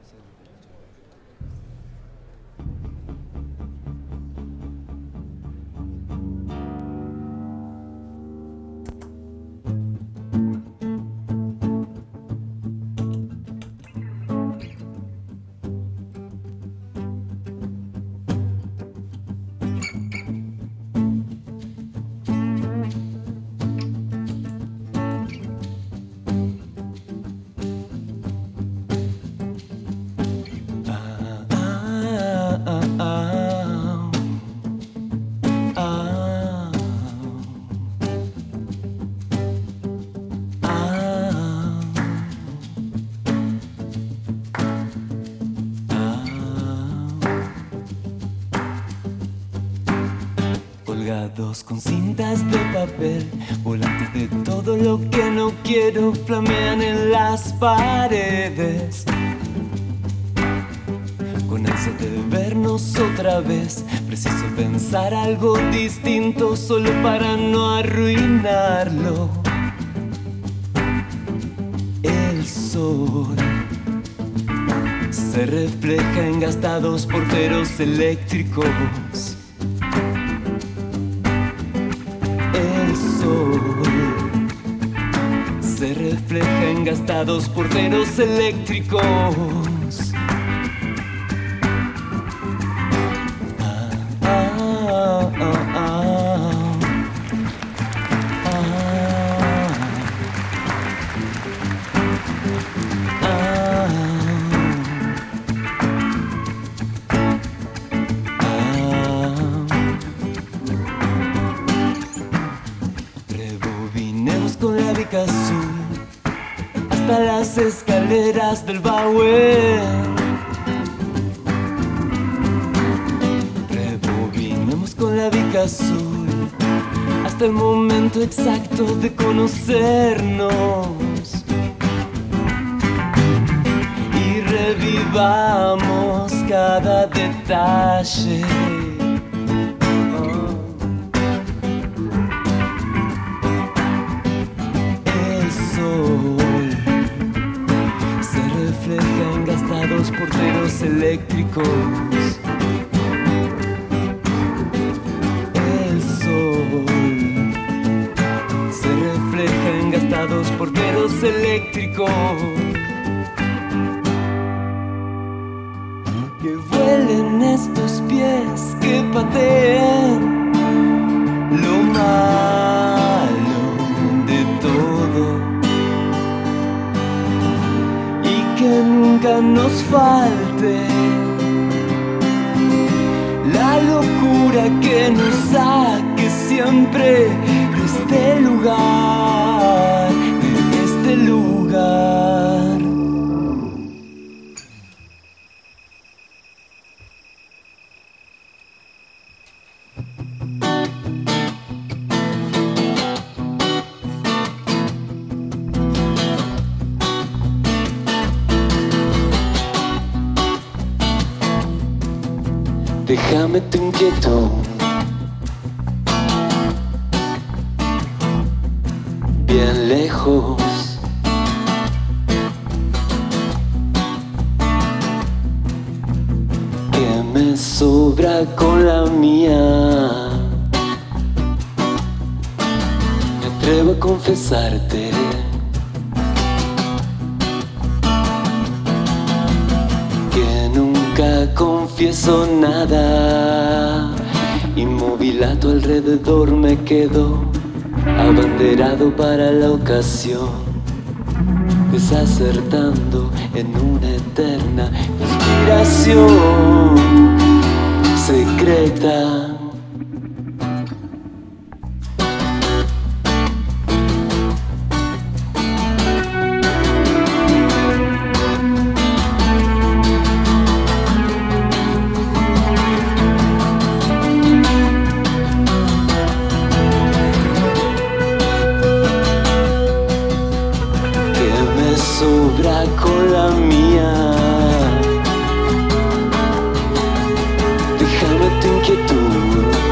Colgados con cintas de papel, volantes de todo lo que no quiero flamean en las paredes. Con ansia de vernos otra vez, preciso pensar algo distinto solo para no arruinarlo. El sol se refleja en gastados porteros eléctricos. El sol se refleja en gastados porteros eléctricos. Rebobinemos con la bica azul hasta las escaleras del Bauer. Rebobinemos con la bica azul hasta el momento exacto de conocernos. Y revivamos cada detalle. Se refleja en gastados porteros eléctricos. El sol se refleja en gastados porteros eléctricos. Que vuelen estos pies, que pateen lo malo de todo. Que nunca nos falte la locura que nos saque siempre de este lugar, de este lugar. Déjame tu inquietud, bien lejos. Que me sobra con la mía. Me atrevo a confesarte que nunca confieso nada. Inmóvil a tu alrededor me quedo, abanderado para la ocasión, desacertando en una eterna inspiración secreta. Sobra con la mía. Déjame tu inquietud,